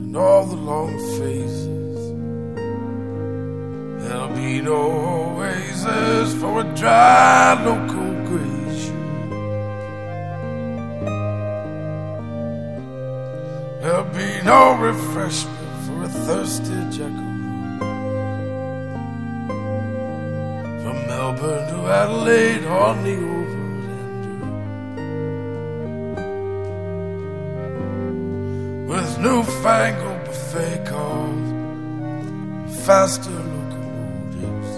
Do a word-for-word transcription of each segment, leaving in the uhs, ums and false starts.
and all the long phases. There'll be no oasis for a dry local glacier. There'll be no refreshment for a thirsty jackaroo. From Melbourne to Adelaide on the overlander, with newfangled buffet cars, faster locomotives.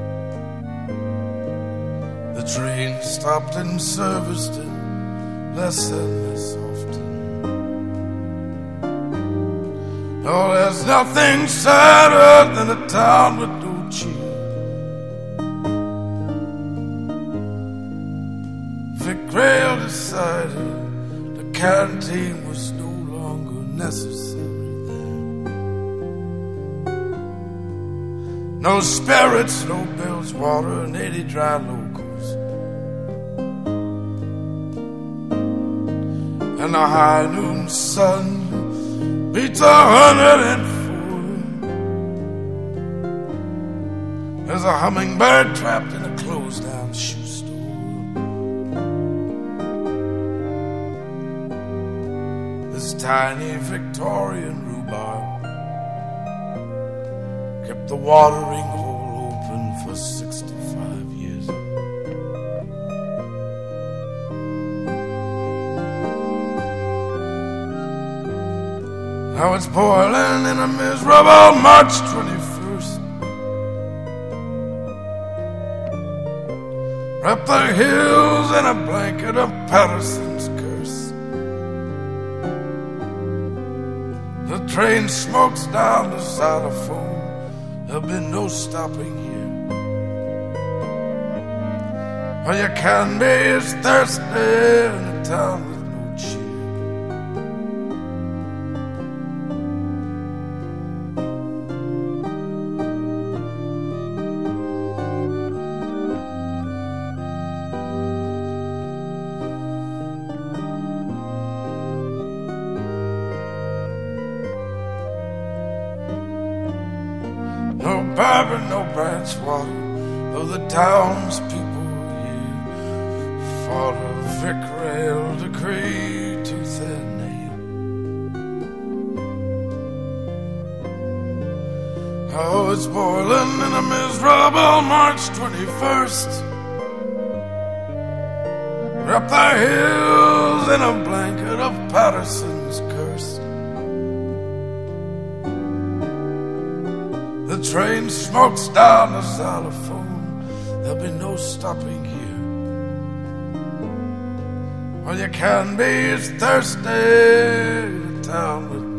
The train stopped and serviced it less and less often. Oh, there's nothing sadder than a town with no cheer. Vic Rail decided the canteen was no longer necessary there. No spirits, no bilge water, and eighty dry locals. And the high noon sun beats a hundred and four. There's a hummingbird trapped in a closed down shoe store. This tiny Victorian rhubarb kept the watering hole open for sixty-five years. Now it's boiling in a miserable March twenty-first. Wrap the hills in a blanket of Patterson's curse. The train smokes down the xylophone. There'll be no stopping here. All you can be is thirsty in a town with no cheer. No bourbon, no branch water, though the townspeople here fought a Vic Rail decree tooth and nail. Oh, it's boiling in a miserable March twenty-first. Wrap the hills in a blanket of Patterson's curse. The train smokes down the xylophone. There'll be no stopping here. All you can be is thirsty in a town with